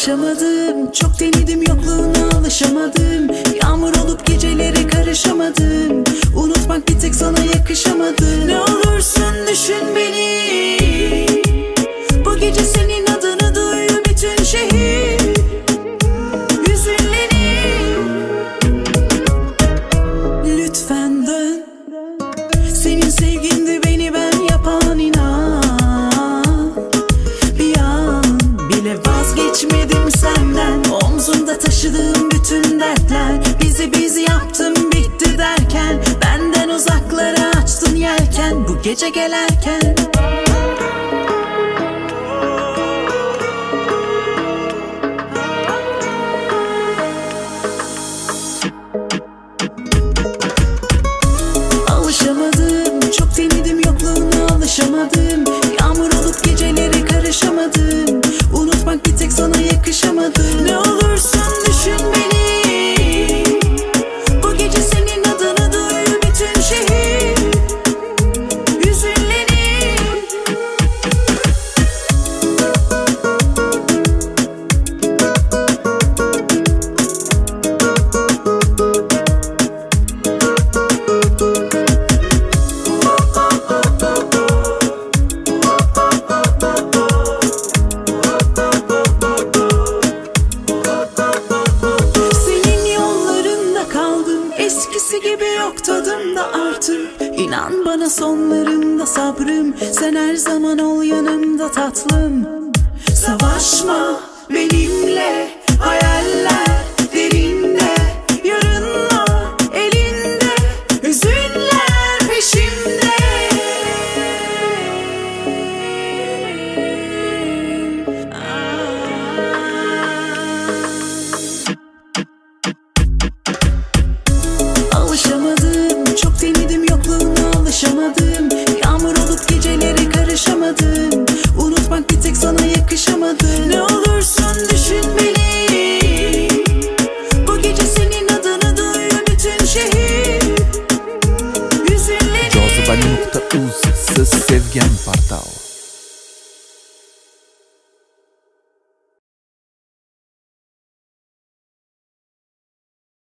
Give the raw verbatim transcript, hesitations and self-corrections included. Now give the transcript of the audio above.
Alışamadım, çok denedim, yokluğuna alışamadım. Yağmur olup gecelere karışamadım. Unutmak bir tek sana yakışamadı. Ne olursun düşün beni, bu gece senin adını duyuyor bütün şehir. Hüzünlenip lütfen dön. Senin sevgindi beni ben yapan, inan. Bir an bile vazgeçmedim senden. Omzumda taşıdığım bütün dertler, bizi bizi yaptım bitti derken, benden uzaklara açtın yelken bu gece gelerken. Alışamadım, çok denedim, yokluğuna alışamadım. Yağmur olup gecelere karışamadım. Unutmak bir tek sana yakışamadı. Ne olursun düşün beni, bu gece senin adını duyuyor bütün şehir. Hüzünlenip eskisi gibi yok tadımda artık. İnan bana sonlarımda sabrım, sen her zaman ol yanımda tatlım. Savaşma benimle, hayaller derinde, yarınlar elinde, hüzünler peşimde. Alışamadım, çok denedim, yokluğuna alışamadım. Yağmur olup gecelere karışamadım. Unutmak bir tek sana yakışamadı. Ne olursun düşün beni, bu gece senin adını duyuyor bütün şehir. Hüzünlenip Cazibeli nokta uz, siz sevgen portal.